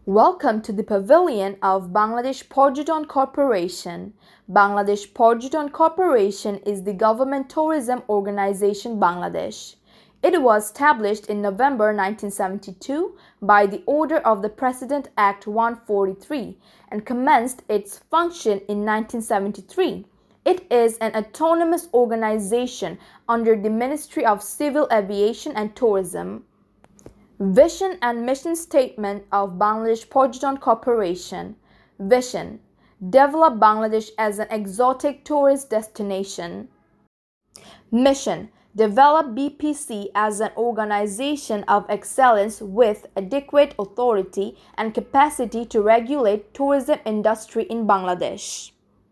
Welcome to the pavilion of Bangladesh Porjuton Corporation. Bangladesh Porjuton Corporation is the government tourism organization Bangladesh. It was established in November 1972 by the order of the President Act 143 and commenced its function in 1973. It is an autonomous organization under the Ministry of Civil Aviation and Tourism. Vision and mission statement of Bangladesh Porjuton Corporation. Vision: develop Bangladesh as an exotic tourist destination. Mission: develop BPC as an organization of excellence with adequate authority and capacity to regulate tourism industry in Bangladesh.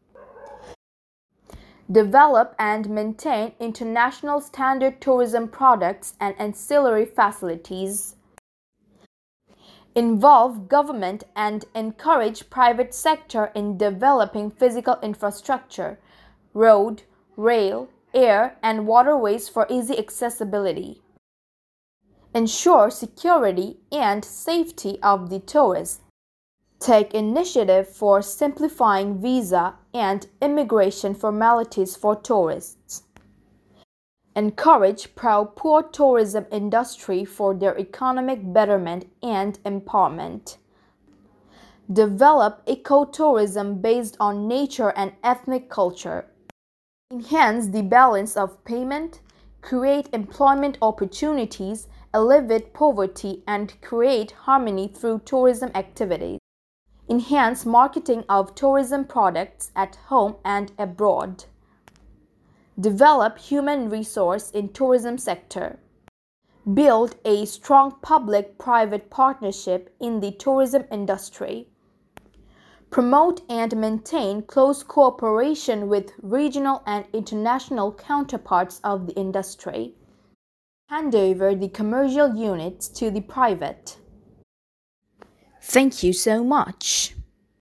Develop and maintain international standard tourism products and ancillary facilities. Involve government and encourage private sector in developing physical infrastructure, road, rail, air, and waterways for easy accessibility. Ensure security and safety of the tourists. Take initiative for simplifying visa and immigration formalities for tourists. Encourage pro-poor tourism industry for their economic betterment and empowerment. Develop ecotourism based on nature and ethnic culture. Enhance the balance of payment, create employment opportunities, alleviate poverty, and create harmony through tourism activities. Enhance marketing of tourism products at home and abroad. Develop human resource in tourism sector. Build a strong public-private partnership in the tourism industry. Promote and maintain close cooperation with regional and international counterparts of the industry. Hand over the commercial units to the private. Thank you so much.